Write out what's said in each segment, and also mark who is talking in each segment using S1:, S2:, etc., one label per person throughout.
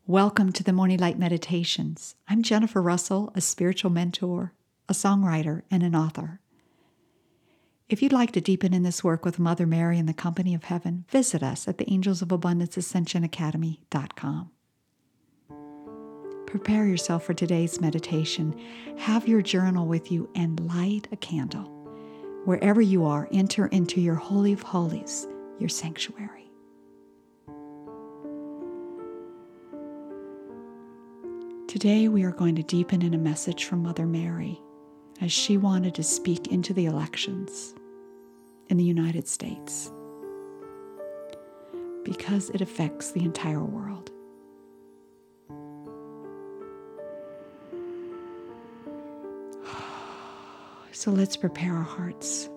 S1: Welcome to the Morning Light Meditations. I'm Jennifer Russell, a spiritual mentor, a songwriter, and an author. If you'd like to deepen in this work with Mother Mary and the Company of Heaven, visit us at the Angels of Abundance Ascension Academy.com. Prepare yourself for today's meditation. Have your journal with you and light a candle. Wherever you are, enter into your Holy of Holies, your sanctuary. Today we are going to deepen in a message from Mother Mary as she wanted to speak into the elections in the United States because it affects the entire world. So let's prepare our hearts.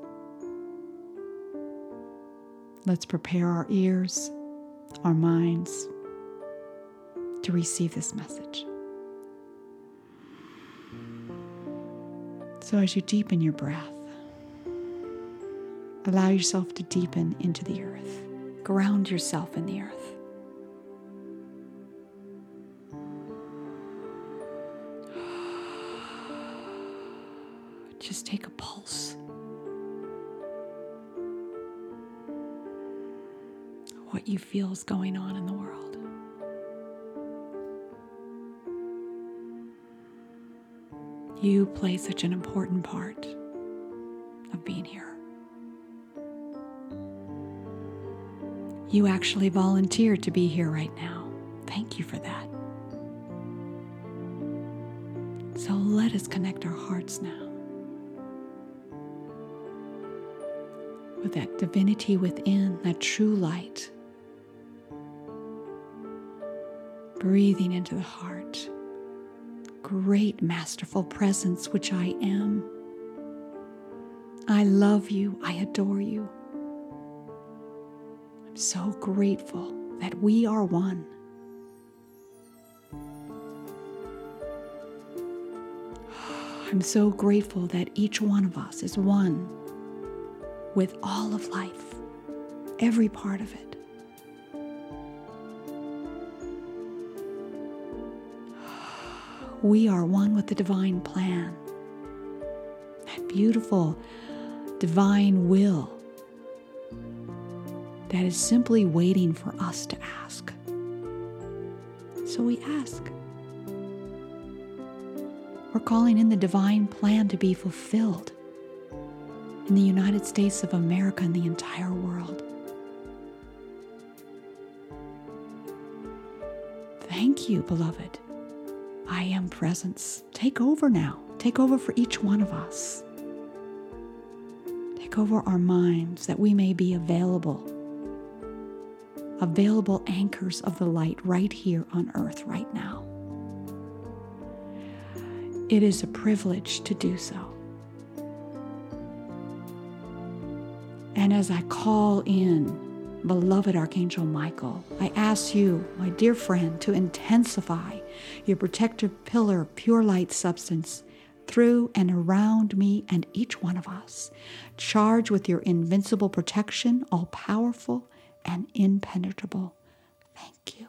S1: Let's prepare our ears, our minds to receive this message. So as you deepen your breath, allow yourself to deepen into the earth. Ground yourself in the earth. Just take a pulse. What you feel is going on in the world. You play such an important part of being here. You actually volunteered to be here right now. Thank you for that. So let us connect our hearts now with that divinity within, that true light, breathing into the heart. Great masterful presence which I am. I love you. I adore you. I'm so grateful that we are one. I'm so grateful that each one of us is one with all of life, every part of it. We are one with the divine plan, that beautiful divine will that is simply waiting for us to ask. So we ask. We're calling in the divine plan to be fulfilled in the United States of America and the entire world. Thank you, beloved. I am presence. Take over now. Take over for each one of us. Take over our minds that we may be available anchors of the light right here on earth right now. It is a privilege to do so. And as I call in beloved Archangel Michael, I ask you, my dear friend, to intensify your protective pillar of pure light substance through and around me and each one of us. Charge with your invincible protection, all powerful and impenetrable. Thank you.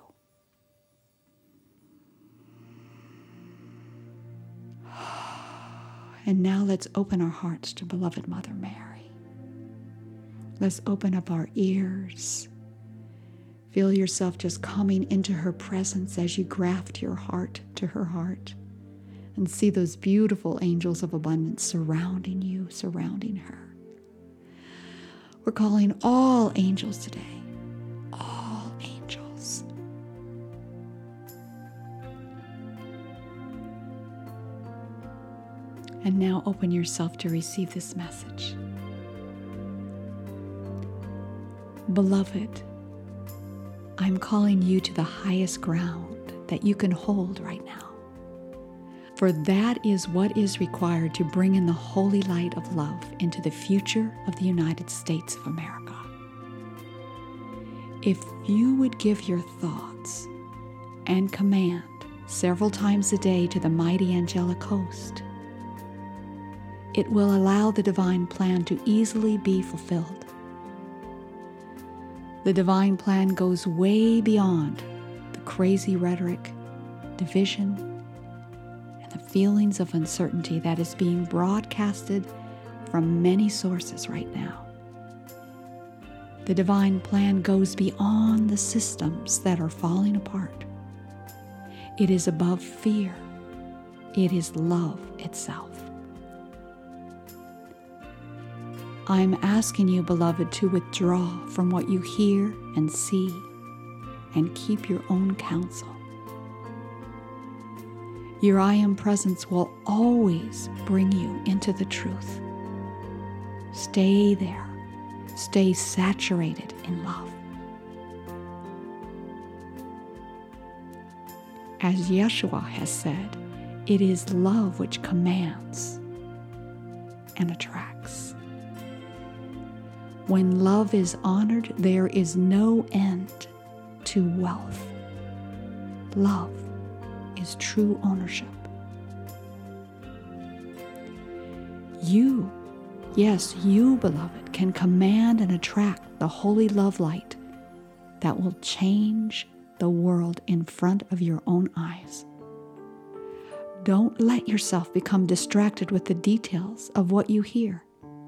S1: And now let's open our hearts to beloved Mother Mary. Let's open up our ears. Feel yourself just coming into her presence as you graft your heart to her heart and see those beautiful angels of abundance surrounding you, surrounding her. We're calling all angels today, all angels. And now open yourself to receive this message. Beloved, I'm calling you to the highest ground that you can hold right now. For that is what is required to bring in the holy light of love into the future of the United States of America. If you would give your thoughts and command several times a day to the mighty angelic host, it will allow the divine plan to easily be fulfilled. The divine plan goes way beyond the the crazy rhetoric, division, and the feelings of uncertainty that is being broadcasted from many sources right now. The divine plan goes beyond the systems that are falling apart. It is above fear. It is love itself. I'm asking you, beloved, to withdraw from what you hear and see and keep your own counsel. Your I Am presence will always bring you into the truth. Stay there. Stay saturated in love. As Yeshua has said, it is love which commands and attracts. When love is honored, there is no end to wealth. Love is true ownership. You, yes, you, beloved, can command and attract the holy love light that will change the world in front of your own eyes. Don't let yourself become distracted with the details of what you hear.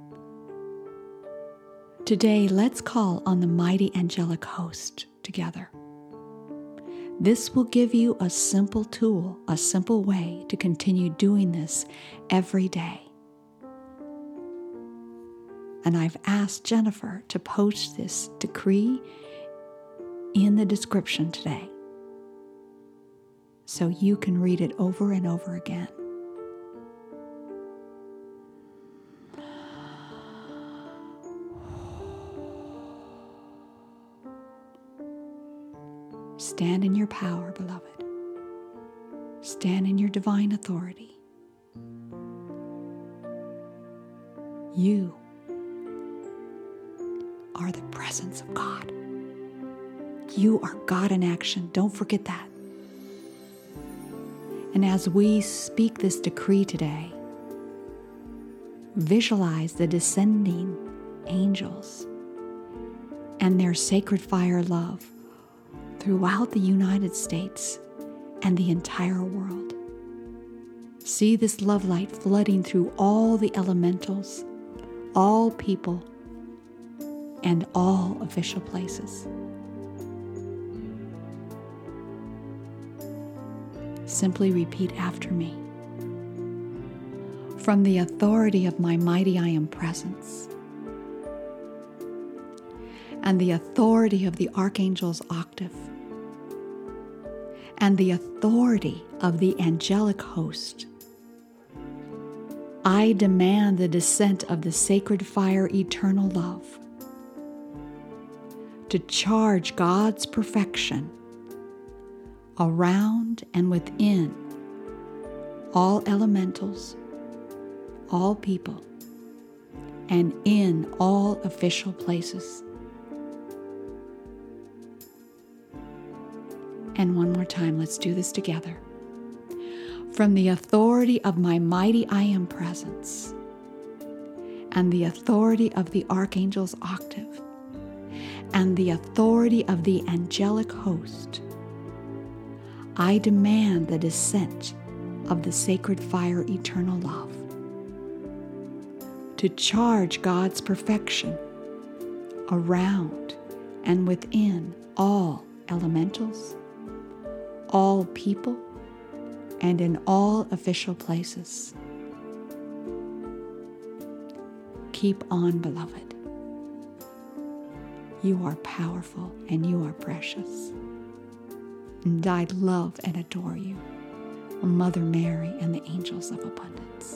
S1: Today, let's call on the mighty angelic host together. This will give you a simple tool, a simple way to continue doing this every day. And I've asked Jennifer to post this decree in the description today, so you can read it over and over again. Stand in your power, beloved. Stand in your divine authority. You are the presence of God. You are God in action. Don't forget that. And as we speak this decree today, visualize the descending angels and their sacred fire love throughout the United States and the entire world. See this love light flooding through all the elementals, all people, and all official places. Simply repeat after me. From the authority of my mighty I Am presence and the authority of the Archangel's octave and the authority of the angelic host, I demand the descent of the sacred fire eternal love to charge God's perfection around and within all elementals, all people, and in all official places. And one more time, let's do this together. From the authority of my mighty I Am presence and the authority of the Archangel's octave and the authority of the angelic host, I demand the descent of the sacred fire eternal love to charge God's perfection around and within all elementals, all people, and in all official places. Keep on, beloved. You are powerful and you are precious. And I love and adore you, Mother Mary and the angels of abundance.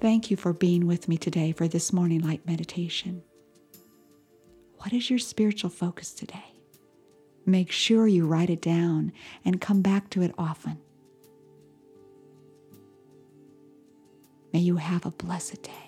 S1: Thank you for being with me today for this morning light meditation. What is your spiritual focus today? Make sure you write it down and come back to it often. May you have a blessed day.